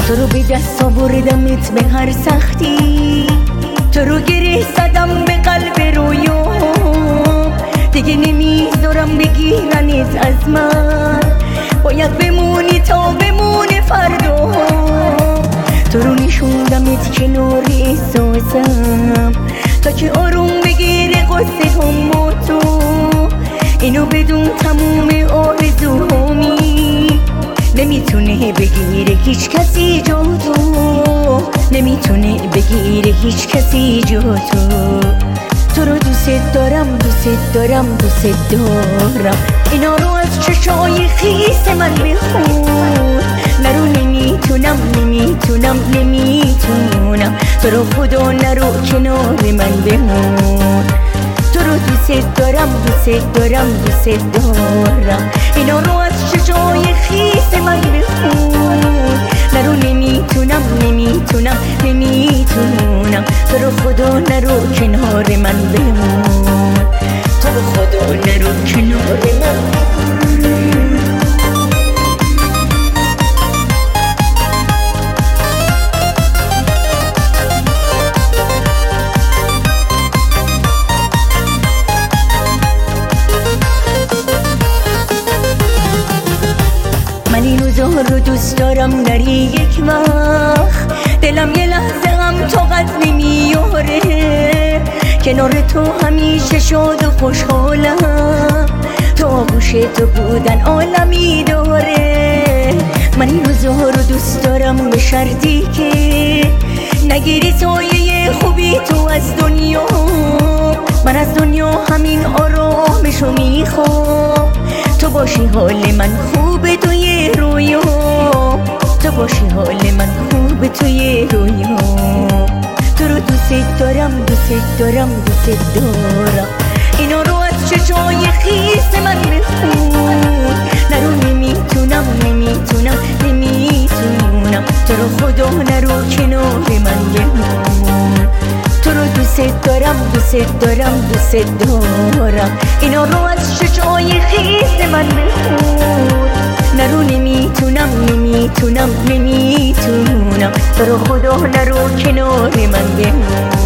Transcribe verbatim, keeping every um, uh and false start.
تو رو به دست آوردمت به هر سختی، تو رو گره زدم به قلب رویا، دیگه نمیذارم بگیرنت از من، باید بمونی تا بمونه فردا. تو رو نشوندمت کنار احساسم تا که آروم بگیره قصه هم با تو، اینو بدون تموم آرزوهامی نمیتونه بگیره هیچ کسی جا تو، نمیتونه بگیره هیچ کسی جا تو. تو رو دوست دارم دوست دارم دوست دارم، اینا رو از چشای خیس من بخون، نرو نمیتونم نمیتونم نمیتونم، تو رو خدا نرو کنار من بمون. تو رو دوست دارم دوست دارم دوست دارم، اینا رو از چشای خیس من بخون، نرو نمیتونم نمیتونم نمیتونم، تو رو خدا نرو کنار من بمون، تو رو خدا نرو کنار من. من این روزا رو دوست دارم نری یک وقت، دلم یه لحظه هم طاقت نمیاره، کنار تو همیشه شاد و خوشحالم، تو آغوش تو بودن عالمی داره. من این روزا رو دوست دارم به شرطی که نگیری سایه خوبی تو از دنیا، من از دنیا همین آرامشو میخوام، تو باشی حال من خوب توی رویا، تو باشی حال من خوب توی رویا. تو رو دوست دارم دوست دارم دوست دارم، اینا رو از چشای خیس من بخون، نرو نمیتونم نمیتونم نمیتونم، تو رو خدا نرو کنار من بمون. تو رو دوست دارم دوست دارم دوست دارم، اینا رو از چشای خیس من بخون، نرو نمیتونم نمیتونم نمیتونم، تو رو خدا نرو کنار من بمون.